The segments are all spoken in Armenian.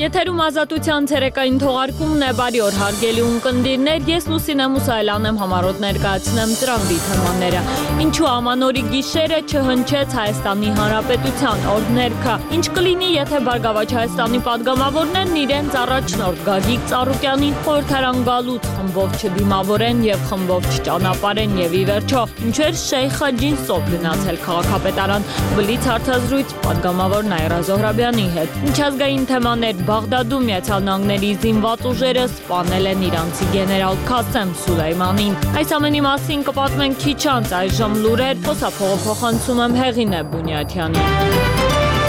Եթերում ազատության ցերեկային թողարկումն է, բարի օր հարգելի ունկնդիրներ, ես Լուսինե Մուսայելյանն եմ համառոտ ներկայացնեմ ծրագրի թեմաները։ Ինչու ամանորի գիշերը չհնչեց Հայաստանի Հանրապետության օրհներգը։ Ինչ կլինի, եթե Բարգավաճ Հայաստանի падգամավորներն իրենց առաջնորդ Գագիկ Ծառուկյանին խորհրդարան գալուց խմբով չդիմավորեն եւ խմբով չճանապարհեն եւ ի վերջո ինչեր Շեյխ Հաջին Սոբ գնացել քաղաքապետարան։ Բլից հարցազրույց падգամավոր Նաիրա Զոհրաբյանի հետ։ Միջազգային թեմաներ Բաղդադում Միացյալ Նահանգների զինված ուժերը սպանել են իրանցի գեներալ Քասեմ Սուլեյմանին։ Այս ամենի մասին կպատմենք քիչ անց, այժմ լուրեր, խոսափողը փոխանցում եմ Հեղինե Բունյաթյանին։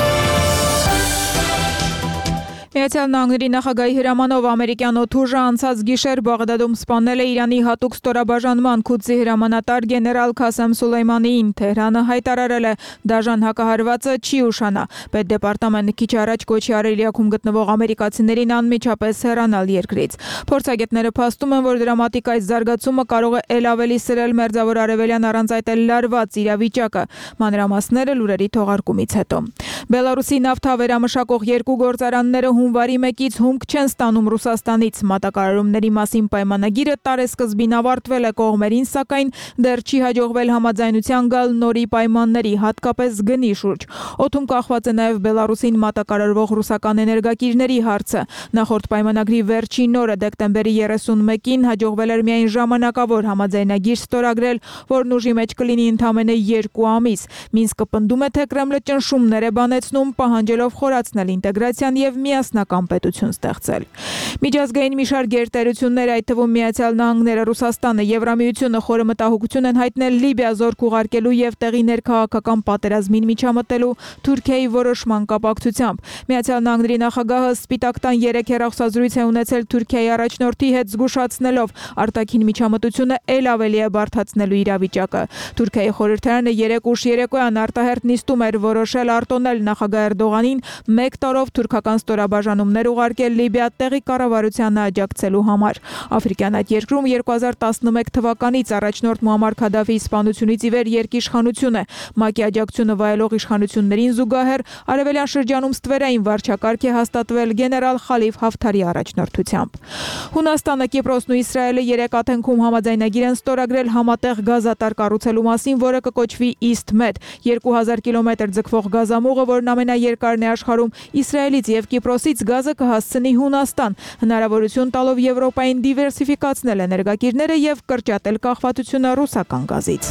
Միացյալ Նահանգների նախագահի հրամանով ամերիկյան օդուժը անցած գիշեր Բաղդադում սպանել է Իրանի հատուկ ստորաբաժանման Քուդսի հրամանատար գեներալ Քասեմ Սուլեյմանիին։ Թեհրանը հայտարարել է, դաժան հակահարվածը չի ուշանա։ Պետդեպարտամենտը քիչ առաջ կոչի արել Իրաքում գտնվող ամերիկացիներին անմիջապես հեռանալ երկրից։ Փորձագետները փաստում են, որ դրամատիկ այս զարգացումը կարող է ել ավելի սրել Մերձավոր Արևելյան առանց այդ էլ լարված իրավիճակը։ Մանրամասները լուրերի թողարկումից հետո։ Բելարուսի նավթավերամշակող երկու գործարանները հունվարի 1-ից հումք չեն ստանում Ռուսաստանից։ Մատակարարումների մասին պայմանագիրը տարեսկզբին ավարտվել է կողմերին, սակայն դեռ չի հաջողվել համաձայնության գալ նորի պայմանների, հատկապես գնի շուրջ։ Օդում կախված է նաև Բելարուսին մատակարարվող ռուսական էներգակիրների հարցը։ Նախորդ պայմանագրի վերջին օրը դեկտեմբերի 31-ին հաջողվել էր միայն ժամանակավոր համաձայնագիր ստորագրել, որն ուժի մեջ կլինի ընդամենը 2 ամիս։ Մինսկը պնդում է, թե Կրեմլը ճնշումներ է բանեցնում, պահանջելով խորացնել ինտեգրացիան եւ միասնական պետություն ստեղծել։ Միջազգային մի շարք գերտերություններ, այդ թվում Միացյալ Նահանգները, Ռուսաստանը, Եվրամիությունը խորը մտահոգություն են հայտնել Լիբիա զորք ուղարկելու եւ տեղի ներքաղաքական պատերազմին միջամտելու Թուրքիայի որոշման կապակցությամբ։ Միացյալ Նահանգների նախագահը Սպիտակ տան 3 հեռախոսազրույց է ունեցել Թուրքիայի առաջնորդի հետ, զգուշացնելով արտաքին միջամտությունը ել ավելի է բարդացնելու իրավիճակը։ Թուրքիայի խորհրդարանը 3 ուշ երեկոյան արտահերթ նիստում էր որոշել արտոնել նախագահ Էրդողանին 1 տարով թուրքական ստորաբաժանումներ ուղարկել Լիբիա տեղի կառավարությանը աջակցելու համար։ Աֆրիկյան այդ երկրում 2011 թվականից առաջնորդ Մուամմար Քադաֆիի սպանությունից ի վեր երկիշխանություն է։ ՄԱԿ-ի աջակցությունը վայելող իշխանություններին զուգահեռ արևելյան շրջանում ստվերային վարչակարգ է հաստատվել գեներալ Խալիֆ Հաֆթարի առաջնորդությամբ։ Հունաստանը, Կիպրոսն ու Իսրայելը 3 Աթենքում համաձայնագիր են ստորագրել համատեղ գազատար կառուցելու մասին, որը կկոչվի EastMed։ 2000 կիլոմետր ձգվող գազամուղը, որն ամենաերկարն է աշխարհում, Իսրայելից եւ Կիպրոսից գազը կհասցնի Հունաստան, հնարավորություն տալով Եվրոպային դիվերսիֆիկացնել էներգակիրները եւ կրճատել կախվածությունը ռուսական գազից։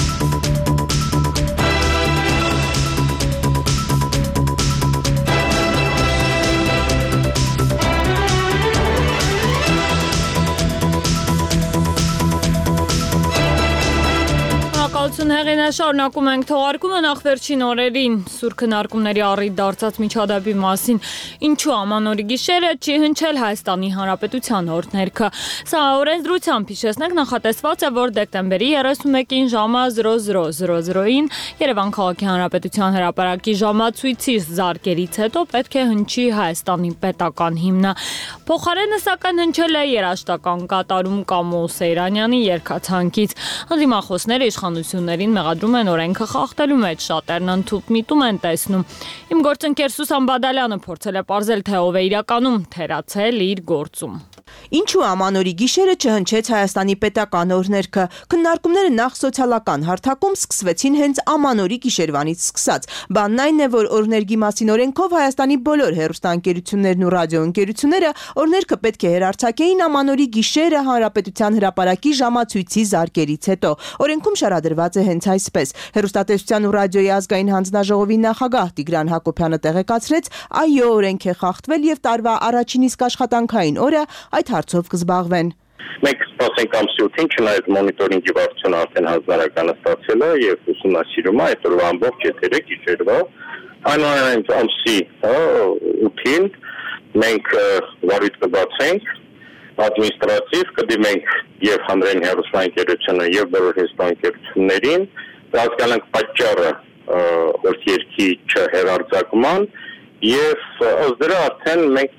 Հեղինե, շարունակում ենք թողարկումը նախ վերջին օրերին սուր քննարկումների առիթ դարձած միջադեպի մասին։ Ինչու ամանորի գիշերը չի հնչել Հայաստանի Հանրապետության օրհներգը։ Սա օրենսդրությամբ հիշեցնենք նախատեսված է, որ դեկտեմբերի 31-ին ժամը 00:00-ին Երևան քաղաքի Հանրապետության հրապարակի ժամացույցի զարկերից հետո պետք է հնչի Հայաստանի պետական հիմնը։ Փոխարենը սակայն հնչել է երաժշտական կատարում Կամո Սեյրանյանի երգացանկից։ Ընդդիմախոսները իշխանություններին մեղադրում են օրենքը խախտելու մեջ, շատերն ընդհուպ միտում են տեսնում։ Իմ գործընկեր Սուսան Բադալյանը փորձել է պարզել, թե ով է իրականում թերացել իր գործում։ Ինչու ամանորի գիշերը չհնչեց Հայաստանի պետական օրհներգը։ Քննարկումները նախ սոցիալական հարթակում սկսվեցին հենց ամանորի գիշերվանից սկսած։ Բանն այն է, որ օրհներգի մասին օրենքով Հայաստանի բոլոր հեռուստաընկերություններն ու ռադիոընկերությունները օրհներգը պետք է հեռարձակեին ամանորի գիշերը Հանրապետության հրապարակի ժամացույցի զարկերից հետո։ Օրենքում շարադրված է հենց այսպես։ Հեռուստատեսության ու ռադիոյի ազգային հանձնաժողովի նախագահ Տիգրան Հակոբյանը տեղեկացրեց, այո, օրենք է խախտվել եւ տարվա առաջին իսկ աշխատանքային օրը այդ հարցով կզբաղվեն։ Մենք սպասենք ամսի 8-ին, չնայած մոնիտորինգի վարչությունը արդեն հանձնարարականը ստացել է եւ ուսումնասիրում է այդ օրվա ամբողջ եթերը գիշերվա։ Այնուամենայնիվ ամսի 8-ին մենք վարույթ կբացենք ադմինիստրատիվ, կդիմենք եւ հանրային հեռուստաընկերությունը եւ բոլոր հեռուստաընկերություններին, հասկանանք պատճառը օրհներգի չհեռարձակման եւ ըստ դրա արդեն մենք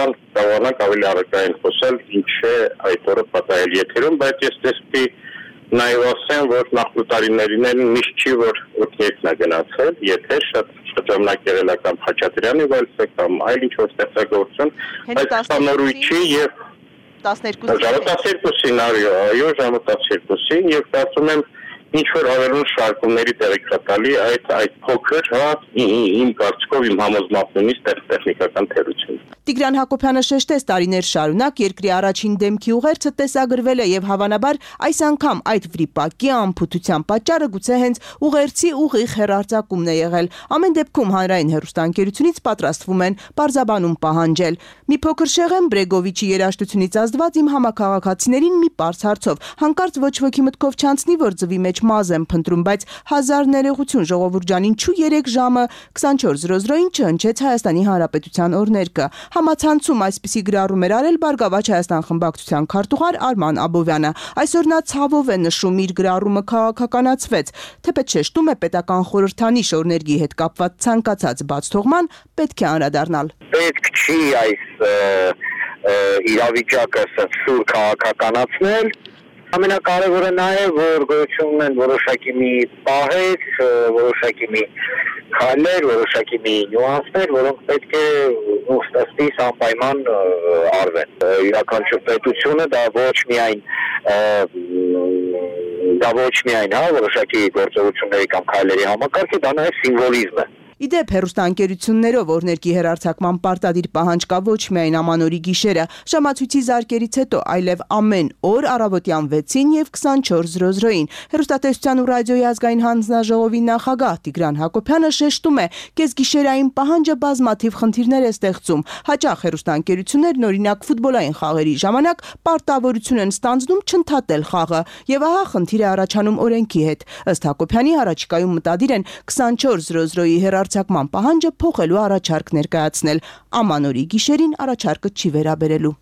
կարողանանք ավելի առակային խոսել ինչ է այդ օրը պատահել եթերում, բայց ես տեսքի Նաև ասեմ, որ նախորդ տարիներին էլ միշտ չի, որ օգնեցն է գնացել, եթե շատ շրջանակ եղել է կամ Խաչատրյանի վայրը կամ այլ ինչ-որ ստեղծագործություն, այս 12-ի եւ 12-ին, այո, ժամը 12-ին եւ կարծում եմ ինչ որ հավելուն շարքումների տեղիք տալի այդ փոքր, իմ կարծիքով իմ համոզմունքից տեխնիկական թերություն։ Տիգրան Հակոբյանը շեշտեց տարիներ շարունակ երկրի առաջին դեմքի ուղերձը տեսագրվել է եւ հավանաբար այս անգամ այդ վրիպակի անփութության պատճառը գուցե հենց ուղերձի ուղիղ հեռարձակումն է եղել։ Ամեն դեպքում հանրային հեռուստաընկերությունից պատրաստվում են պարզաբանում պահանջել։ Մի փոքր շեղեմ Բրեգովիչի երաժշտությունից ազդված իմ համակարգացիներին մի պարզ հարցով։ Հանկարծ ոչ ոքի մտքով չանցնի, որ ձվի մեջ մազ եմ փնտրում, բայց հազար ներողություն ժողովուրդ ջան, ինչու 3 ժամը 24:00-ին չհնչեց Հայաստանի Հանրապետության օրհներգը։ Համացանցում այսպիսի գրառում էր արել Բարգավաճ Հայաստան խմբակցության քարտուղար Արման Աբովյանը։ Այսօր նա ցավով է նշում իր գրառումը քաղաքականացվեց, թեպետ շեշտում է պետական խորհրդանիշ օրհներգի հետ կապված ցանկացած բացթողման պետք է անդրադառնալ։ Պետք չի այս իրավիճակը սուր քաղաքականացնել։ Ամենակարևորը նա է, որ գոյություն ունեն որոշակի մի պահեր, որոշակի մի քայլեր, որոշակի մի նյուանսներ, որոնք պետք է ըստիս անպայման արվեն։ Յուրաքանչյուր պետությունը դա ոչ միայն որոշակի գործողությունների կամ քայլերի համակարգ է, դա նաև սիմվոլիզմ է։ Իդեպ հեռուստաընկերություններով օրհներգի հեռարձակման պարտադիր պահանջ կա ոչ միայն ամանորի գիշերը, ժամացույցի զարկերից հետո, այլև ամեն օր առավոտյան 6-ին եւ 24:00-ին։ Հեռուստատեսության ու ռադիոյի ազգային հանձնաժողովի նախագահ Տիգրան Հակոբյանը շեշտում է, կեսգիշերային պահանջը բազմաթիվ խնդիրներ է ստեղծում։ Հաճախ հեռուստաընկերություններն օրինակ ֆուտբոլային խաղերի ժամանակ պարտավորություն են ստանձնում չընդհատել խաղը, եւ ահա խնդիր է առաջանում օրենքի հետ։ Ըստ Հակոբյանի առաջիկայում մտադիր են 24:00-ի հեռարձակման պահանջը փոխելու առաջարկ ներկայացնել։ Ամանորի գիշերին առաջարկը չի վերաբերելու։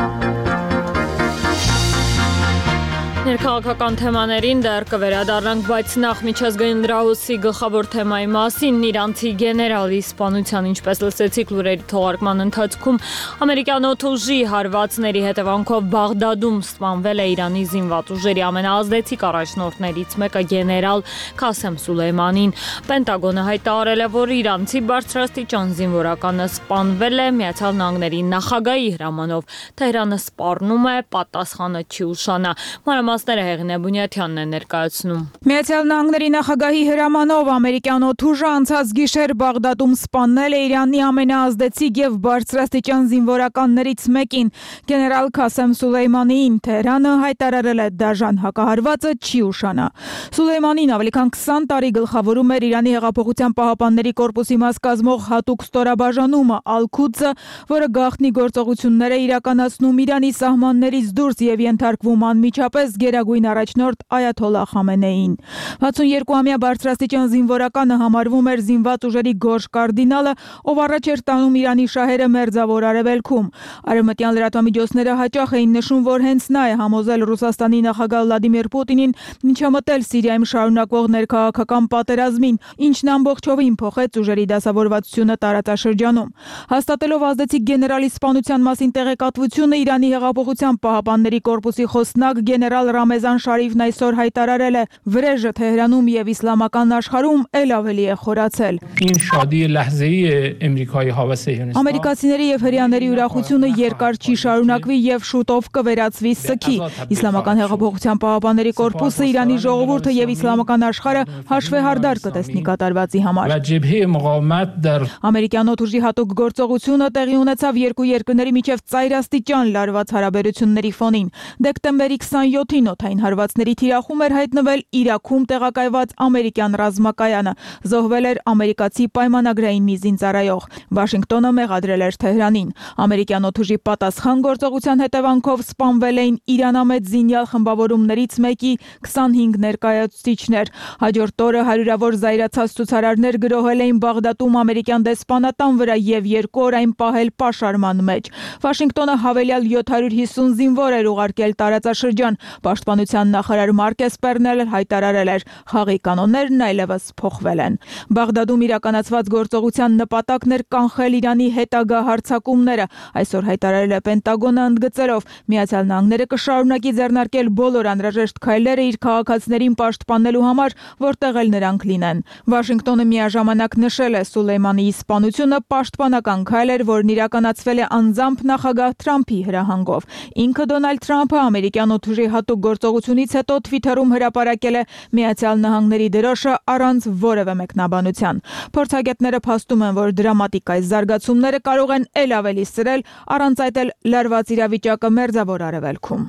Ներքաղաքական թեմաներին դեռ կվերադառնանք, բայց նախ միջազգային լրահոսի գլխավոր թեմայի մասին Իրանցի գեներալի սպանության, ինչպես լսեցիք լուրերի թողարկման ընթացքում, ամերիկյան օդուժի հարվածների հետևանքով Բաղդադում սպանվել է Իրանի զինված ուժերի ամենաազդեցիկ առաջնորդներից մեկը գեներալ Քասեմ Սուլեյմանին։ Պենտագոնը հայտարարել է, որ իրանցի բարձրաստիճան զինվորականը սպանվել է Միացյալ Նահանգների նախագահի հրամանով։ Թեհրանը սպառնում է, պատասխանը չի ուշանա։ Մանրամասները Հեղինե Բունյաթյանն է ներկայացնում։ Միացյալ Նահանգների նախագահի հրամանով ամերիկյան օդուժը անցած գիշեր Բաղդադում սպանել է Իրանի ամենաազդեցիկ եւ բարձրաստիճան զինվորականներից մեկին, գեներալ Քասեմ Սուլեյմանիին։ Թեհրանը հայտարարել է դաժան հակահարվածը չի ուշանա։ Սուլեյմանին ավելի քան 20 տարի գլխավորում էր Իրանի հեղափոխության պահապանների կորպուսի մաս կազմող հատուկ ստորաբաժանումը Ալ-Քուդսը, որը գաղտնի գործողություններ է իրականացնում Իրանի սահմաններից դուրս եւ ենթարկվում անմիջապես գերագույն առաջնորդ Այաթոլլահ Խամենեիին։ 62-ամյա բարձրաստիճան զինվորականը համարվում էր զինված ուժերի գորշ կարդինալը, ով առաջ էր տանում Իրանի շահերը Մերձավոր Արևելքում։ Արևմտյան լրատվամիջոցները հաճախ էին նշում, որ հենց նա է համոզել Ռուսաստանի նախագահ Վլադիմիր Պուտինին միջամտել Սիրիայում շարունակվող ներքաղաքական պատերազմին, ինչն ամբողջովին փոխեց ուժերի դասավորվածությունը տարածաշրջանում։ Հաստատելով ազդեցիկ գեներալի սպանության մասին տեղեկատվությունը, Իրանի հեղափոխության պահապանների կորպուսի խոսնակ գեներալ Ռամեզան Շարիֆն այսօր հայտարարել է. վրեժը Թեհրանում եւ իսլամական աշխարհում ել ավելի է խորացել։ Ամերիկացիների եւ հրեաների ուրախությունը երկար չի շարունակվի եւ շուտով կվերածվի սքի։ Իսլամական հեղափոխության պահապանների կորպուսը, Իրանի ժողովուրդը եւ իսլամական աշխարհը հաշվեհարդար կտեսնի կատարվածի համար։ Ամերիկյան օդուժի հատուկ գործողությունը տեղի ունեցավ երկու երկրների միջև ծայրաստիճան լարված հարաբերությունների ֆոնին։ Դեկտեմբերի 27-ին օդային հարվածների թիրախում էր հայտնվել Իրաքում տեղակայված ամերիկյան ռազմակայանը։ Զոհվել էր ամերիկացի պայմանագրային մի զինծառայող։ Վաշինգտոնը մեղադրել էր Թեհրանին։ Ամերիկյան օդուժի պատասխան գործողության հետևանքով սպանվել էին իրանամետ զինյալ խմբավորումներից մեկի 25 ներկայացուցիչներ։ Հաջորդ օրը հարյուրավոր զայրացած ցուցարարներ գրոհել էին Բաղդադում ամերիկյան դեսպանատան վրա եւ 2 օր այն պահել պաշարման մեջ։ Վաշինգտոնը հավելյալ 750 զինվոր էր ուղարկել տարածաշրջան։ պաշտպանության նախարար Մարկ Էսպերն հայտարարել էր, խաղի կանոններն այլևս փոխվել են։ Բաղդադում իրականացված գործողության նպատակն էր կանխել Իրանի հետագա հարձակումները, այսօր հայտարարել է Պենտագոնը ընդգծելով, Միացյալ Նահանգները կշարունակի ձեռնարկել բոլոր անհրաժեշտ քայլերը իր քաղաքացիներին պաշտպանելու համար, որտեղ էլ նրանք լինեն։ Վաշինգտոնը միաժամանակ նշել է Սուլեյմանիի սպանությունը պաշտպանական քայլ էր, որն իրականացվել է անձամբ նախագահ Թրամփի հրահանգով։ Ինքը Դոնալդ Թրամփը ամերիկյան օդուժի հատուկ գործողությունից հետո Թվիթերում հրապարակել է Միացյալ Նահանգների դրոշը առանց որևէ մեկնաբանության։ Փորձագետները փաստում են, որ դրամատիկ այս զարգացումները կարող են ել ավելի սրել, առանց այդ էլ լարված իրավիճակը Մերձավոր Արևելքում։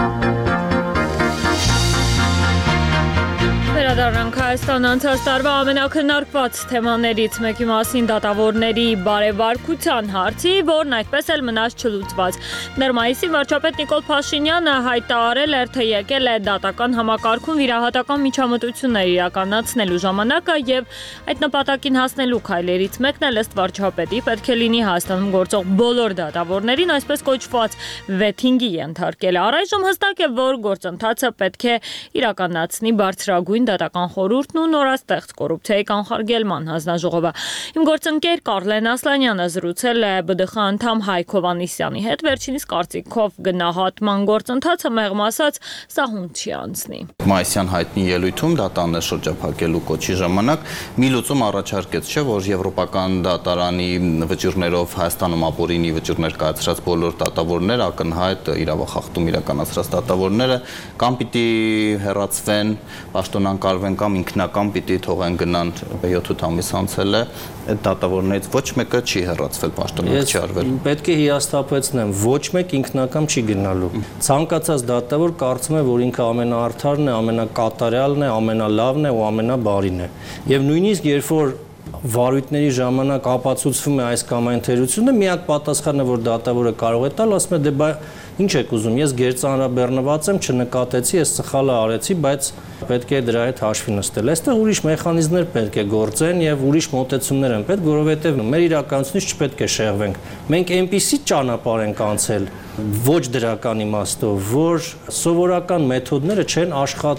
Վերադառնանք Հայաստան անցած տարվա ամենակնարկված թեմաներից մեկի մասին դատավորների բարեվարկության հարցի, որն այդպես էլ մնաց չլուծված։ Ներ մայիսին վարչապետ Նիկոլ Փաշինյանը հայտարարել էր, թե եկել է դատական համակարգում վիրահատական միջամտություններ իրականացնելու ժամանակը եւ այդ նպատակին հասնելու քայլերից մեկն էլ ըստ վարչապետի պետք է լինի Հայաստանում գործող բոլոր դատավորներին այսպես կոչված վեթինգի ենթարկել։ Առայժմ հստակ է, որ գործընթացը պետք է իրականացնի բարձրագույն դատական խորհուրդն ու նորաստեղծ կոռուպցիայի կանխարգելման հանձնաժողովը։ Իմ գործընկեր Կարլեն Ասլանյանը զրուցել է ԲԴԽ անդամ Հայկ Հովհաննիսյանի հետ, վերջինիս կարծիքով գնահատման գործընթացը մեղմ ասած սահուն չի անցնի։ Մայիսյան հայտնի ելույթում դատաններ շրջափակելու կոչի ժամանակ մի լուծում առաջարկեց, չէ, որ եվրոպական դատարանի վճիռներով Հայաստանում ապօրինի վճիռներ կայացրած բոլոր դատավորներ, ակնհայտ իրավախախտում իրականացրած դատավորները կամ պիտի հեռացվեն, պաշտոնակարգվեն կամ ինքնական պիտի թողեն գնան 7 ամիս անցել է, այդ դատավորներից ոչ մեկը չի հեռացվել, պաշտոնակ չի արվել։ Պետք է հիասթափեցնեմ, ոչ մեկ ինքնական չի գնալու։ Ցանկացած դատավոր կարծում է, որ ինքը ամենաարդարն է, ամենակատարյալն է, ամենալավն է ու ամենաբարին է։ Եվ նույնիսկ երբ որ վարույթների ժամանակ ապացուցվում է այս կամ այն թերությունը, միակ պատասխանը, որ դատավորը կարող է տալ, ասում է, դե ինչ եք ուզում, ես գերծանրաբեռնված եմ, չնկատեցի, ես սխալը արեցի, բայց պետք է դրա հետ հաշվի նստել։ Այստեղ ուրիշ մեխանիզմներ պետք է գործեն եւ ուրիշ մոտեցումներ են պետք, որովհետեւ մեր իրականությունից չպետք է շեղվենք։ Մենք այնպիսի ճանապարհ ենք անցել ոչ դրական իմաստով, որ սովորական մեթոդները չեն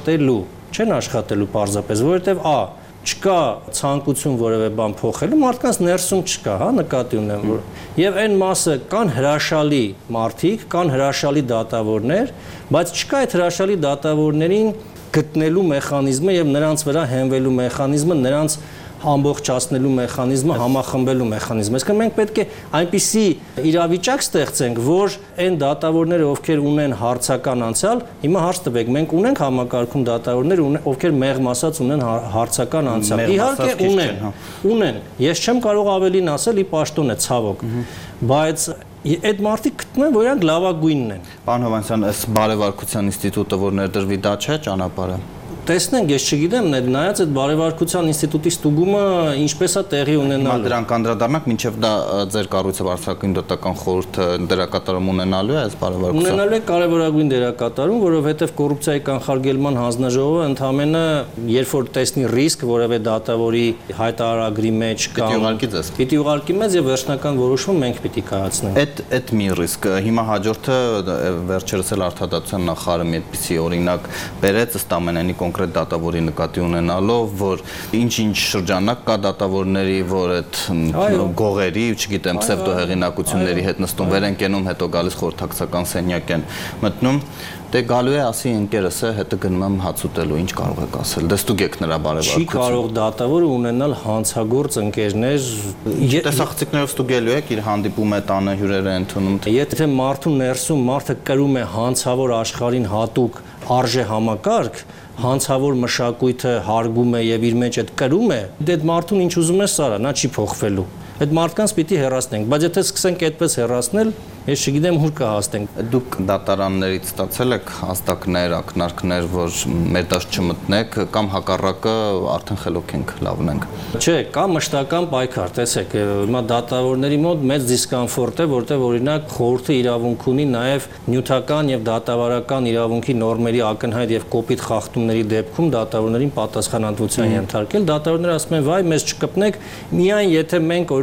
աշխատելու պարզապես, որովհետեւ չկա ցանկություն որևէ բան փոխելու, մարդկանց ներսում չկա, նկատի ունեմ, որ եւ այն մասը կան հրաշալի մարդիկ, կան հրաշալի դատավորներ, բայց չկա այդ հրաշալի դատավորներին գտնելու մեխանիզմը եւ նրանց վրա հենվելու մեխանիզմը, նրանց ամբողջացնելու մեխանիզմը, համախմբելու մեխանիզմը։ Այսինքն մենք պետք է այնպիսի իրավիճակ ստեղծենք, որ այն դատավորները, ովքեր ունեն հարցական անցյալ, հիմա հարց տվեք, մենք ունենք համակարգում դատավորներ, ովքեր մեղմ ասած ունեն հարցական անցյալ։ Իհարկե ունեն։ Ես չեմ կարող ավելին ասել, ի պաշտոն է ցավոք, բայց այդ մարդիկ գտնում են, որ իրանք լավագույնն են։ Պարոն Հովհաննիսյան, այս բարեվարկության ինստիտուտը, որ ներդրվի, դա չէ ճանապարհը։ Տեսնենք, ես չգիտեմ, նայած այդ բարեվարկության ինստիտուտի ստուգումը ինչպես է տեղի ունենալու։ Դրանք անդրադառնանք, մինչև դա ձեր կառույցը բարձրագույն դատական խորհուրդը դերակատարում ունենալու է այս բարեվարկության։ Ունենալու է կարևորագույն դերակատարում, որովհետև կոռուպցիայի կանխարգելման հանձնաժողովը ընդհանրապես երբ որ տեսնի ռիսկ որևէ դատավորի հայտարարագրի մեջ կամ պիտի ուղարկի մեզ եւ վերջնական որոշումը մենք պիտի կայացնենք։ Այդ մի ռիսկ։ Հիմա հաջորդը վերջերս էլ Արդարադատության նախարարը մի այդպիսի օրինակ բերեց ըստ ամենայնի կոնկրետ դատավորի նկատի ունենալով, որ ինչ-ինչ շրջանակ կա դատավորների, որ այդ գողերի, չգիտեմ, պսևդոհեղինակությունների հետ նստում վեր են կենում, հետո գալիս խորհրդակցական սենյակ են մտնում, դե գալու է ասի ընկերս է, հետը գնում եմ հաց ուտելու, ինչ կարող եք ասել, դե ստուգեք նրա բարեվարկությունը։ Չի կարող դատավորը ունենալ հանցագործ ընկերներ, տեսախցիկներով ստուգելու եք, իր հանդիպում է տանը հյուրերը ընդունում։ Եթե մարդու ներսում մարդը կրում է հանցավոր աշխարհին հատուկ արժե համակարգ, հանցավոր մշակույթը հարգում է եւ իր մեջ այդ կրում է, դե այդ մարդուն ինչ ուզում է սարա, նա չի փոխվելու։ Այդ մարդկանց պիտի հեռացնենք, բայց եթե սկսենք այդպես հեռացնել, ես չգիտեմ ուր կհասնենք։ Դուք դատարաններից ստացել եք հաստակներ, ակնարկներ, որ մեր դաշտ չմտնեք, կամ հակառակը արդեն խելոք ենք, լավն ենք։ Չէ, կա մշտական պայքար, տեսեք, հիմա դատավորների մոտ մեծ դիսկոմֆորտ է, որտեղ օրինակ խորհուրդը իրավունք ունի նաև նյութական եւ դատավարական իրավունքի նորմերի ակնհայտ եւ կոպիտ խախտումների դեպքում դատավորներին պատասխանատվության ենթարկել։ Դատավորները ասում են, վայ, մեզ չկպնեք, միայն եթե մենք օրինակ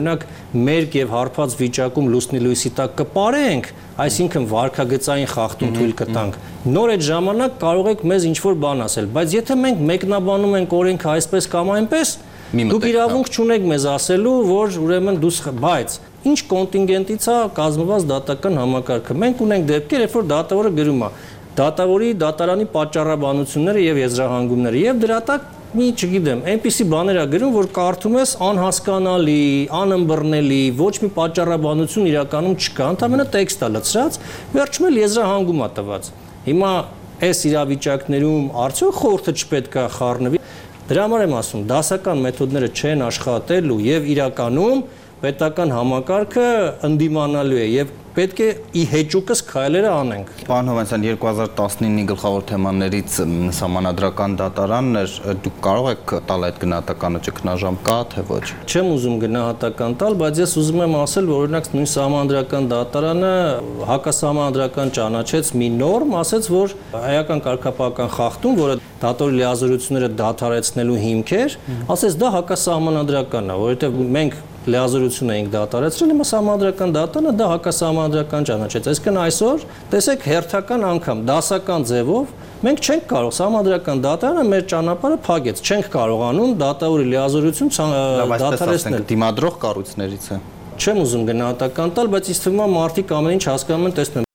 օրինակ մերկ եւ հարբած վիճակում լուսնի լույսի տակ կպարենք, այսինքն վարքագծային խախտում թույլ կտանք, նոր այդ ժամանակ կարող եք մեզ ինչ-որ բան ասել, բայց եթե մենք մեկնաբանում ենք օրենքը այսպես կամ այնպես, դուք իրավունք չունեք մեզ ասելու, որ ուրեմն բայց ինչ կոնտինգենտից է կազմված դատական համակարգը։ Մենք ունենք դեպքեր, երբ որ դատավորը գրում է դատավորի դատարանի պատճառաբանությունները եւ եզրահանգումները եւ դրա տակ մի, չգիտեմ, այնպիսի բաներ է գրում, որ կարդում ես անհասկանալի, անըմբռնելի, ոչ մի պատճառաբանություն իրականում չկա, ընդհանրապես տեքստ է լցրած, վերջում էլ եզրահանգում է տված։ Հիմա այս իրավիճակներում արդյոք խորհուրդը չպետք է խառնվի։ Դրա համար եմ ասում, դասական մեթոդները չեն աշխատելու եւ իրականում պետական համակարգը ընդդիմանալու է եւ պետք է ի հեճուկս քայլերը անենք։ Պարոն Հովհաննիսյան, 2019-ի գլխավոր թեմաներից սահմանադրական դատարանն էր, դուք կարող եք տալ այդ գնահատականը, ճգնաժամ կա թե ոչ։ Չեմ ուզում գնահատական տալ, բայց ես ուզում եմ ասել, որ օրինակ նույն սահմանադրական դատարանը հակասահմանադրական ճանաչեց մի նորմ, ասեց, որ հայական կարգապահական խախտում, որը դատորի լիազորությունները դադարեցնելու հիմք էր, ասեց դա հակասահմանադրական է, որովհետեւ մենք լիազորություն էինք դատարեցրել, հիմա սահմանադրական դատարանը դա հակասահմանադրական ճանաչեց։ Այսինքն այսօր տեսեք հերթական անգամ դասական ձևով մենք չենք կարող սահմանադրական դատարանը մեր ճանապարհը փակեց, չենք կարողանում դատավորի լիազորություն դադարեցնել։ Դիմադրող կառույցներից է։ Չեմ ուզում գնահատական տալ, բայց ինձ թվում է մարդիկ ամեն ինչ հասկանում են, տեսնում են։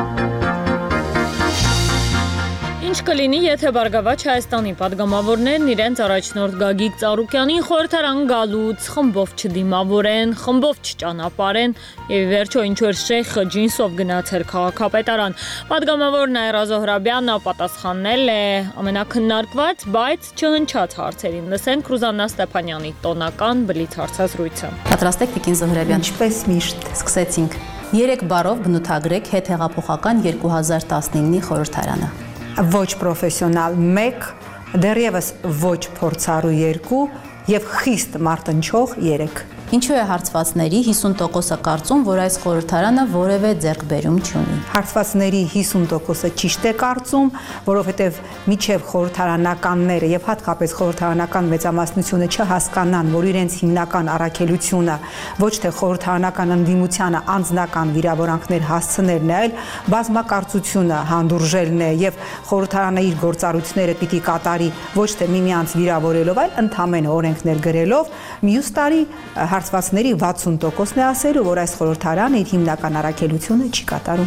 Ինչ կլինի, եթե Բարգավաճ Հայաստանի падգամավորներն իրենց առաջնորդ Գագիկ Ծառուկյանին խորհրդարան գալուց խմբով չդիմավորեն, խմբով չճանապարհեն եւ վերջո ինչ-որ շեյխը ջինսով գնացել քաղաքապետարան։ Падգամավոր Նաիրա Զոհրաբյանը պատասխանել է ամենակննարկված, բայց չհնչած հարցերին։ Լսենք Ռուզաննա Ստեփանյանի տոնական բլից հարցազրույցը։ Պատրաստ եք Տիկին Զոհրաբյան։ Ինչպես միշտ Սկսեցինք։ 3 բառով բնութագրեք հետհեղափոխական 2019-ի խորհրդարանը։ Ոչ պրոֆեսիոնալ 1, դեռևս ոչ փորձառու 2 եւ խիստ մարտնչող 3։ Ինչու է հարցվածների 50%-ը կարծում, որ այս խորհրդարանը որևէ ձեռքբերում չունի։ Հարցվածների 50%-ը ճիշտ է կարծում, որովհետև միջև խորհրդարանականները եւ հատկապես խորհրդարանական մեծամասնությունը չհասկանան, որ իրենց հիմնական առաքելությունը ոչ թե խորհրդարանական ընդդիմությանը անձնական վիրավորանքներ հասցնելն է, այլ բազմակարծությունը հանդուրժելն է եւ խորհրդարանը իր գործառույթները պիտի կատարի ոչ թե միմյանց վիրավորելով, այլ ընդհանրեն օրենքներ գրելով, մյուս տարի հարցվածների 60%-ն է ասելու, որ այս խորհրդարանը իր հիմնական առաքելությունը չի կատարում։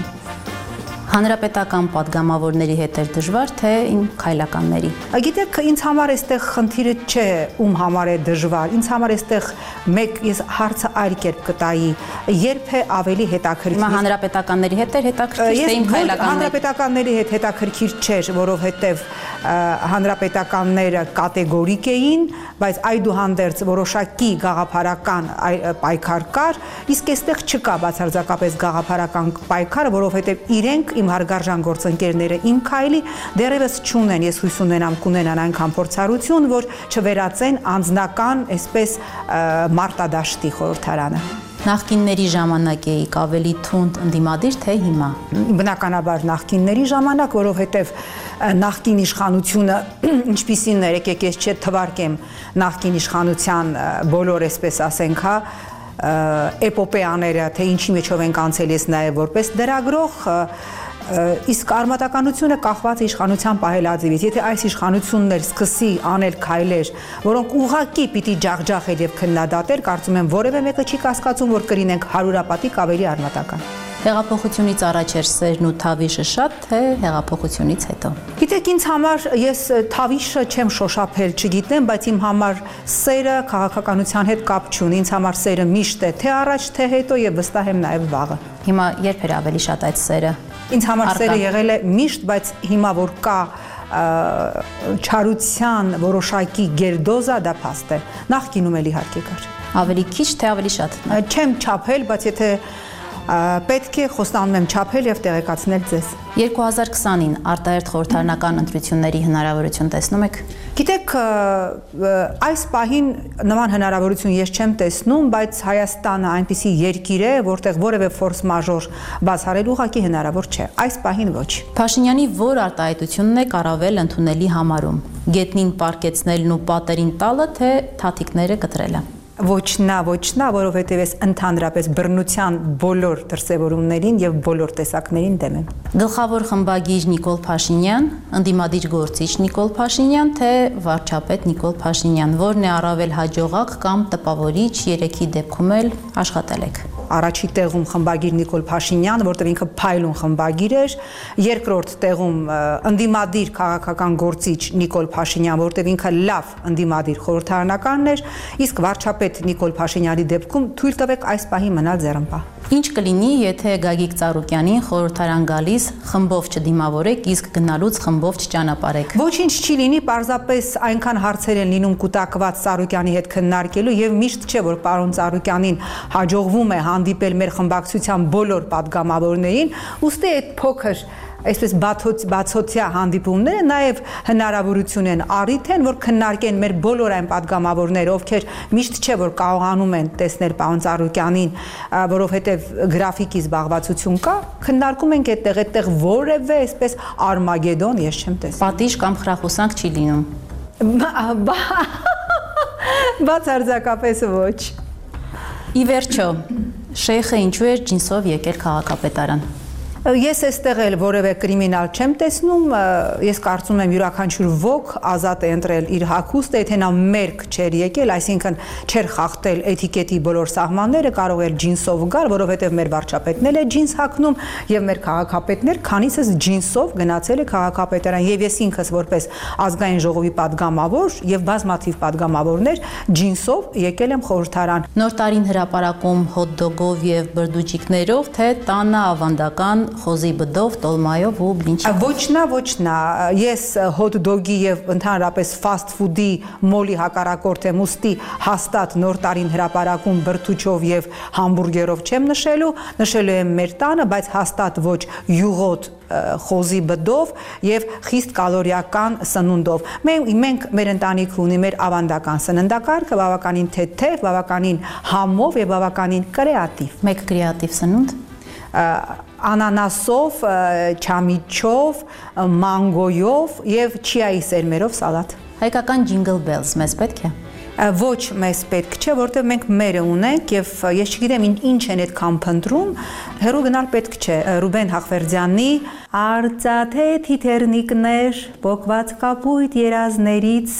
Հանրապետական падգամավորների հետ էր դժվար, թե քայլականների։ Գիտեք, ինձ համար այստեղ խնդիրը չէ, ում համար է դժվար։ Ինձ համար այստեղ մեկ ես հարցը այլ կերպ կտայի, երբ է ավելի հետաքրքիր։ Հիմա հանրապետականների հետ էր հետաքրքիր, թե քայլականների։ Հանրապետականների հետ հետաքրքիր չէր, որովհետև հանրապետականները կատեգորիկ էին, բայց այդուհանդերձ որոշակի գաղափարական պայքար կար, իսկ այստեղ չկա բացարձակապես գաղափարական պայքար, որովհետև իրենք իմ հարգարժան գործընկերները իմ քայլի դեռևս չունեն, ես հույս ունենամ կունենան այնքան փորձառություն, որ չվերածեն անձնական, այսպես մարտադաշտի խորհրդարանը։ Նախկինների ժամանակ էիք ավելի թունդ ընդդիմադիր, թե հիմա։ Բնականաբար նախկինների ժամանակ, որովհետև նախկին իշխանությունը ինչպիսին էր, եկեք ես չթվարկեմ նախկին իշխանության բոլոր, այսպես ասենք, էպոպեաները, թե ինչի մեջով ենք անցել ես նաև որպես դրագրող, իսկ արմատականությունը կախված է իշխանության պահելաձևից։ Եթե այս իշխանությունն էլ սկսի անել քայլեր, որոնք ուղղակի պիտի ջախջախել եւ քննադատել, կարծում եմ որևէ մեկը չի կասկածում, որ կլինենք 100-ապատիկ ավելի արմատական։ Հեղափոխությունից առաջ էր սերն ու թավիշը շատ, թե հեղափոխությունից հետո։ Գիտեք, ինձ համար ես թավիշը չեմ շոշափել, չգիտեմ, բայց իմ համար սերը քաղաքականության հետ կապ չունի։ Ինձ համար սերը միշտ է, թե առաջ, թե հետո եւ վստահ եմ նաեւ վաղը։ Հիմա երբ էր ավելի շատ այդ սերը։ Ինձ համար սերը եղել է միշտ, բայց հիմա որ կա չարության որոշակի գերդոզա, դա փաստ է։ Նախկինում էլ իհարկե կար։ Ավելի քիչ, թե ավելի շատ։ Չեմ չափել, բայց եթե պետք է խոստանում եմ չափել եւ տեղեկացնել ձեզ։ 2020-ին արտահերթ խորհրդարանական ընտրությունների հնարավորություն տեսնում եք։ Գիտեք, այս պահին նման հնարավորություն ես չեմ տեսնում, բայց Հայաստանը այնպիսի երկիր է, որտեղ որևէ ֆորս մաժոր բացառել ուղղակի հնարավոր չէ։ Այս պահին ոչ։ Փաշինյանի որ արտահայտությունն է առավել ընդունելի համարում։ Գետնին պարկեցնելն ու պատերին տալը, թե թաթիկները կտրելը։ Ոչ նա, որովհետև ես ընդհանրապես բռնության բոլոր դրսևորումներին եւ բոլոր տեսակներին դեմ եմ։ Գլխավոր խմբագիր Նիկոլ Փաշինյան, ընդդիմադիր գործիչ Նիկոլ Փաշինյան, թե վարչապետ Նիկոլ Փաշինյան, որն է առավել հաջողակ կամ տպավորիչ, երեքի դեպքում էլ աշխատել եք։ Առաջի տեղում խմբագիր Նիկոլ Փաշինյան, որտեղ ինքը փայլուն խմբագիր էր, երկրորդ տեղում ընդդիմադիր քաղաքական գործիչ Նիկոլ Փաշինյան, որտեղ ինքը լավ ընդդիմադիր խորհրդարանականն էր, իսկ վարչապետ Նիկոլ Փաշինյանի դեպքում թույլ տվեք այս պահի մնալ ձեռնպահ։ Ինչ կլինի, եթե Գագիկ Ծառուկյանին խորհրդարան գալիս խմբով չդիմավորեք, իսկ գնալուց խմբով չճանապարհեք։ Ոչինչ չի լինի, պարզապես այնքան հարցեր են լինում կուտակված Ծառուկյանի հետ քննարկելու եւ միշտ չէ, որ պարոն Ծառուկյանին հաջողվում է հանդիպել մեր խմբակցության բոլոր падգամավորներին, ուստի այդ փոքր այսպես բացօթյա հանդիպումները նաև հնարավորություն են առիթ են, որ քննարկեն մեր բոլոր այն падգամավորները, ովքեր միշտ չէ որ կարողանում են տեսնել պարոն Ծառուկյանին, որովհետև գրաֆիկի զբաղվածություն կա, քննարկում ենք այդտեղ որևէ այսպես արմագեդոն ես չեմ տեսել։ Պատիժ կամ խրախուսանք չի լինում։ Բացարձակապես ոչ։ Ի վերջո, Շեյխը ինչու էր ջինսով եկել քաղաքապետարան։ Ես այստեղ էլ որևէ կրիմինալ չեմ տեսնում, ես կարծում եմ յուրաքանչյուր ոք ազատ է ընտրել իր հագուստը, եթե նա մերկ չէր եկել, այսինքն չէր խախտել էթիկետի բոլոր սահմանները, կարող էր ջինսով գալ, որովհետև մեր վարչապետն էլ է ջինս հագնում եւ մեր քաղաքապետներ քանիսս ջինսով գնացել է քաղաքապետարան եւ ես ինքս որպես ազգային ժողովի падգամավոր եւ բազմաթիվ падգամավորներ ջինսով եկել եմ խորհրդարան։ Նոր տարին հրապարակում հոթ-դոգով եւ բրդուճիկներով, թե տանը ավանդական խոզի բդով, տոլմայով ու բլինչով։ Ոչ նա, ես հոթ-դոգի եւ ընդհանրապես ֆասթ ֆուդի մոլի հակառակորդ եմ, ուստի հաստատ նոր տարին հրապարակում բրդուճով եւ համբուրգերով չեմ նշելու եմ մեր տանը, բայց հաստատ ոչ յուղոտ խոզի բդով եւ խիստ կալորիական սնունդով։ Մենք մեր ընտանիքը ունի մեր ավանդական սննդակարգը, բավականին թեթև, բավականին համով եւ բավականին կրեատիվ։ Մեկ կրեատիվ սնունդ անանասով, չամիչով, մանգոյով եւ չիայի սերմերով սալատ։ Հայկական ջինգլ բելս մեզ պետք է։ Ոչ մեզ պետք չէ, որտեղ մենք մերը ունենք եւ ես չգիտեմ ինչ են այդքան փնտրում, հերո գնալ պետք չէ։ Ռուբեն Հախվերդյանի արծաթե թիթեռնիկներ, փոկված կապույտ երազներից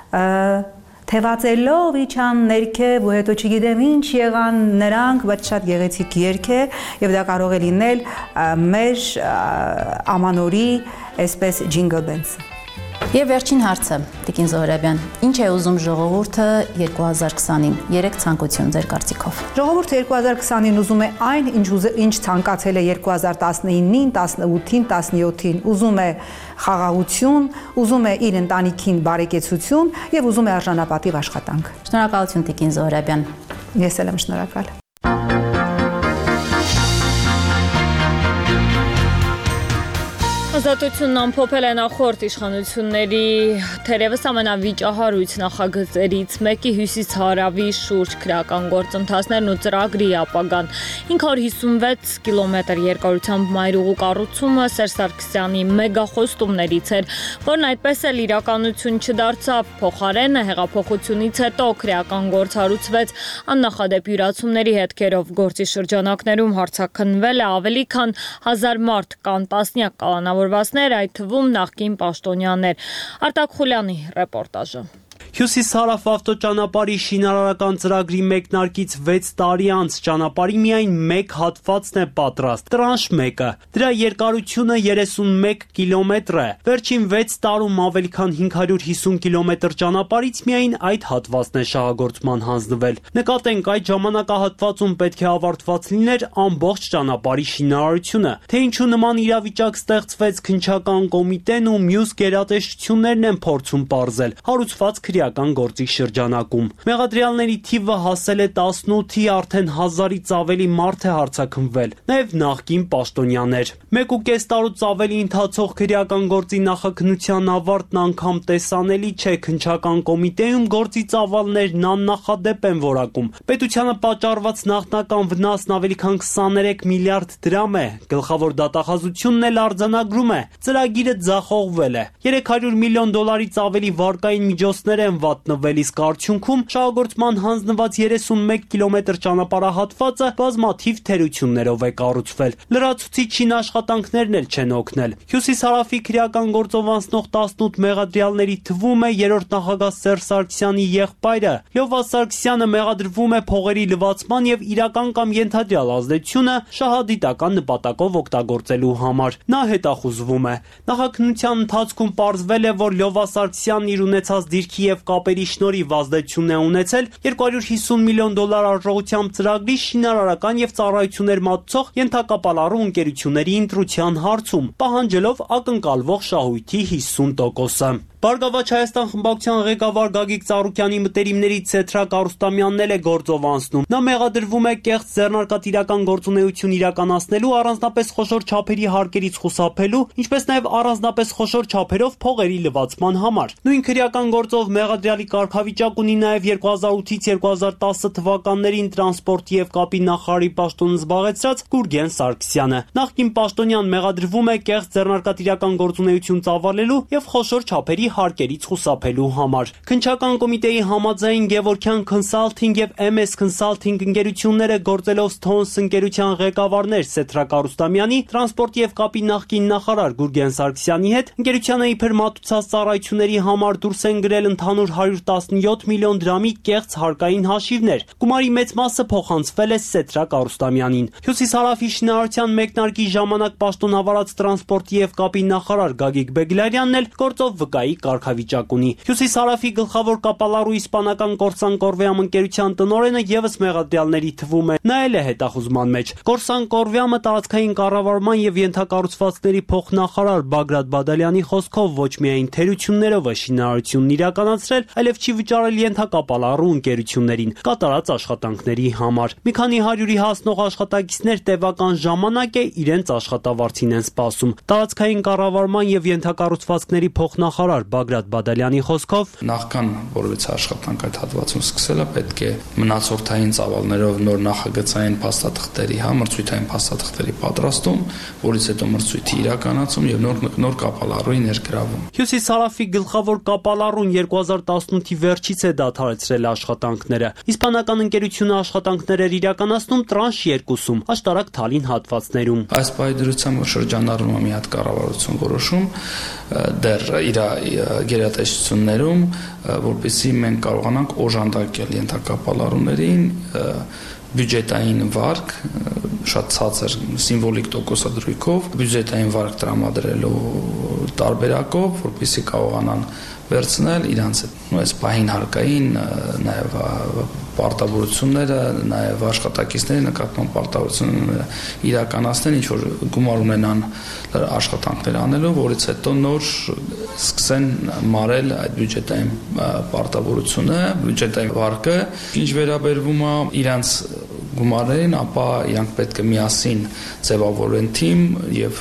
Թևածելով իջան ներքև ու հետո չգիտեմ ինչ եղան նրանք, բայց շատ գեղեցիկ երգ է եւ դա կարող է լինել մեր ամանորի այսպես ջինգլ բենսը։ Եվ վերջին հարցը, Տիկին Զոհրաբյան, ինչ է ուզում ժողովուրդը 2020-ին, 3 ցանկություն ձեր կարծիքով։ Ժողովուրդը 2020-ին ուզում է այն, ինչ ցանկացել է 2019-ին, 18-ին, 17-ին, ուզում է խաղաղություն, ուզում է իր ընտանիքին բարեկեցություն եւ ուզում է արժանապատիվ աշխատանք։ Շնորհակալություն Տիկին Զոհրաբյան։ Ես էլ եմ շնորհակալ։ Ազատությունն ամփոփել է նախորդ իշխանությունների թերևս ամենավիճահարույց նախագծերից մեկի հյուսիս-հարավի շուրջ քրեական գործընթացներն ու ծրագրի ապագան 556 կիլոմետր երկարությամբ մայրուղու կառուցումը Սերժ Սարգսյանի մեգախոստումներից էր, որն այդպես էլ իրականություն չդարձավ, փոխարենը հեղափոխությունից հետո քրեական գործ հարուցվեց աննախադեպ յուրացումների հետքերով գործի շրջանակներում հարցաքննվել է ավելի քան 1000 մարդ, կան տասնյակ կալանավորվածներ, այդ թվում նախկին պաշտոնյաներ։ Արտակ Խուլյանի ռեպորտաժը։ Հյուսիս-հարավ ավտոճանապարհի շինարարական ծրագրի մեկնարկից 6 տարի անց ճանապարհի միայն մեկ հատվածն է պատրաստ, տրանշ 1-ը։ Դրա երկարությունը 31 կիլոմետր է։ Վերջին 6 տարում ավելի քան 550 կիլոմետր ճանապարհից միայն այդ հատվածն է շահագործման հանձնվել։ Նկատենք, այդ ժամանակահատվածում պետք է ավարտված լիներ ամբողջ ճանապարհի շինարարությունը։ Թե ինչու նման իրավիճակ ստեղծվեց, քննչական կոմիտեն ու մյուս գերատեսչություններն են փորձում պարզել։ Հարուցված քրեական գործի շրջանակում մեղադրյալների թիվը հասել է 18-ի, արդեն 1000-ից ավելի մարդ է հարցաքննվել, նաև նախկին պաշտոնյաներ։ 1.5 տարուց ավելի ընթացող քրեական գործի նախաքննության ավարտն անգամ տեսանելի չէ, քննչական կոմիտեում գործի ծավալներն աննախադեպ են որակում։ Պետությանը պատճառված նախնական վնասն ավելի քան 23 միլիարդ դրամ է, գլխավոր դատախազությունն էլ արձանագրում է, ծրագիրը ձախողվել է։ $300 միլիոն ավելի վարկային միջոցներ են են վատնվել, իսկ արդյունքում շահագործման հանձնված 31 կիլոմետր ճանապարհահատվածը բազմաթիվ թերություններով է կառուցվել։ Լրացուցիչ շինաշխատանքներն էլ չեն օգնել։ Հյուսիս-հարավի քրեական գործով անցնող 18 մեղադրյալների թվում է երրորդ նախագահ Սերժ Սարգսյանի եղբայրը։ Լյովա Սարգսյանը մեղադրվում է փողերի լվացման եւ իրական կամ ենթադրյալ ազդեցությունը շահադիտական նպատակով օգտագործելու համար։ Նա հետախուզվում է։ Նախաքննության ընթացքում պարզվել է, որ Լյովա Սարգսյանն իր ունեցած դիրքի եւ կապերի շնորհիվ ազդեցություն է ունեցել $250 միլիոն արժողությամբ ծրագրի շինարարական եւ ծառայություններ մատուցող ենթակապալառու ընկերությունների ընտրության հարցում, պահանջելով ակնկալվող շահույթի 50%-ը։ Բարգավաճ Հայաստան խմբակցության ղեկավար Գագիկ Ծառուկյանի մտերիմներից Սեթրակ Արուստամյանն էլ է գործով անցնում։ Նա մեղադրվում է կեղծ ձեռնարկատիրական գործունեություն իրականացնելու, առանձնապես խոշոր չափերի հարկերից խուսափելու, ինչպես նաև առանձնապես խոշոր չափերով փողերի լվացման համար։ Նույն քրեական գործով մեղադրյալի կարգավիճակ ունի նաև 2008-ից 2010 թվականներին տրանսպորտի եւ կապի նախարարի պաշտոնը զբաղեցրած Գուրգեն Սարգսյանը։ Նախկին պաշտոնյան մեղադրվում է կեղծ ձեռնարկատիրական գործունեություն ծավալելու եւ խոշոր չափերի հարկերից խուսափելու համար։ Քննչական կոմիտեի համաձայն Գևորգյան Consulting եւ MS Consulting ընկերությունները գործելով Stones ընկերության ղեկավարներ Սեթրակ Արուստամյանի, տրանսպորտի եւ կապի նախկին նախարար Գուրգեն Սարգսյանի հետ ընկերությանը իբր մատուցած ծառայությունների համար դուրս են գրել ընդհանուր 117 միլիոն դրամի կեղծ հարկային հաշիվներ։ Գումարի մեծ մասը փոխանցվել է Սեթրակ Արուստամյանին։ Հյուսիս-հարավի շինարարության մեկնարկի ժամանակ պաշտոնավարած տրանսպորտի եւ կապի նախարար Գագիկ Բեգլարյանն էլ գործով վկայի կարգավիճակ ունի։ Հյուսիս-հարավի գլխավոր կապալառու իսպանական Կորսան Կորվեամ ընկերության տնօրենը եւս մեղադրյալների թվում է։ Նա էլ է հետախուզման մեջ։ Կորսան Կորվեամը տարածքային կառավարման եւ ենթակառուցվածքների փոխնախարար Բագրատ Բադալյանի խոսքով ոչ միայն թերություններով է շինարարությունն իրականացրել, այլև չի վճարել ենթակապալառու ընկերություններին կատարած աշխատանքների համար։ Մի քանի հարյուրի հասնող աշխատակիցներ տևական ժամանակ է իրենց աշխատավարձին են սպասում։ Տարածքային կառավարման եւ ենթակառուցվածքների փոխնախարար Բագրատ Բադալյանի խոսքով նախքան որևէ աշխատանք այդ հատվածում սկսելը պետք է մնացորդային ծավալներով նոր նախագծային փաստաթղթերի, մրցույթային փաստաթղթերի պատրաստում, որից հետո մրցույթի իրականացում եւ նոր կապալառուի ներգրավում։ Հյուսիս-հարավի գլխավոր կապալառուն 2018-ի վերջից է դադարեցրել աշխատանքները։ Իսպանական ընկերությունը աշխատանքներ էր իրականացնում տրանշ 2-ում, աշտարակ Թալին հատվածներում։ Այս պայդրությամբ շրջանառվում է մի հատ կառավարություն որոշում դեռ իր գերատեսչություններում, որպեսզի մենք կարողանանք օժանդակել ենթակապալառուներին բյուջետային վարկ շատ ցածր սիմվոլիկ տոկոսադրույքով բյուջետային վարկ տրամադրելու տարբերակով, որպեսզի կարողանան վերցնել իրանց այս պահին հարկային նաև պարտավորությունները, նաև աշխատակիցների նկատմամբ պարտավորությունները իրականացնեն, ինչ որ գումար ունենան աշխատանքներ անելու, որից հետո նոր սկսեն մարել այդ բյուջետային պարտավորությունը, բյուջետային վարկը, ինչ վերաբերվում է իրանց գումարներին, ապա իրանք պետք է միասին ձևավորեն թիմ եւ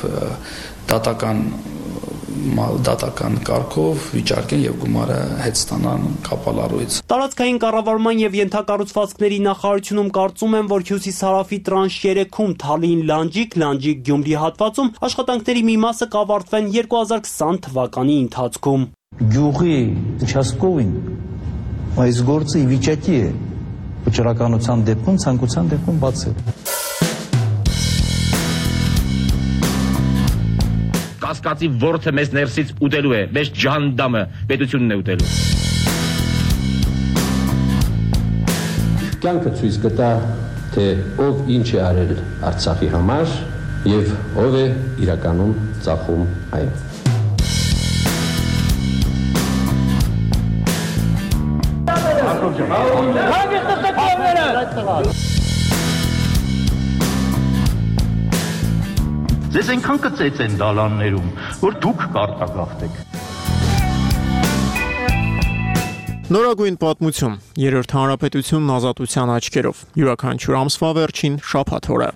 դատական կարգով վիճարկեն եւ գումարը հետ ստանան կապալառուից։ Տարածքային կառավարման եւ ենթակառուցվածքների նախարարությունում կարծում են, որ հյուսիս-հարավի տրանշ 3-ում Թալին Լանջիկ Գյումրի հատվածում աշխատանքների մի մասը կավարտվեն 2020 թվականի ընթացքում։ Գյուղի участковին այս գործը ի վիճակի է վճռականության դեպքում ցանկության դեպքում բացել։ Կասկածի ворթը մեզ ներսից ուտելու է, մեզ ջանդամը պետությունն է ուտելու։ Կյանքը ցույց կտա, թե ով ինչ է արել Արցախի համար եւ ով է իրականում ծախում այն։ Ձեզ այնքան կծեց են դալաններում, որ դուք կարտագաղթեք։ Նորագույն պատմություն, երրորդ հանրապետությունն ազատության աչքերով, յուրաքանչյուր ամսվա վերջին շաբաթ օրը։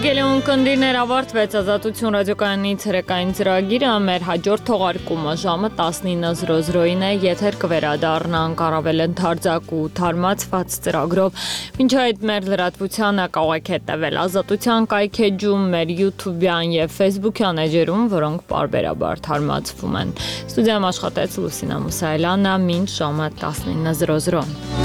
Հարգելի ունկնդիրներ, ավարտվեց Ազատություն ռադիոկայանի ցերեկային ծրագիրը, մեր հաջորդ թողարկումը ժամը 19:00-ին է, եթեր կվերադառնանք առավել ընդարձակ ու թարմացված ծրագրով։ Մինչ այդ մեր լրատվությանը կարող եք հետևել Ազատության կայքեջում, մեր YouTube-յան եւ Facebook-յան էջերում, որոնք պարբերաբար թարմացվում են։ Ստուդիայում աշխատեց Լուսինա Մուսայելյանը, մինչ ժամը 19:00։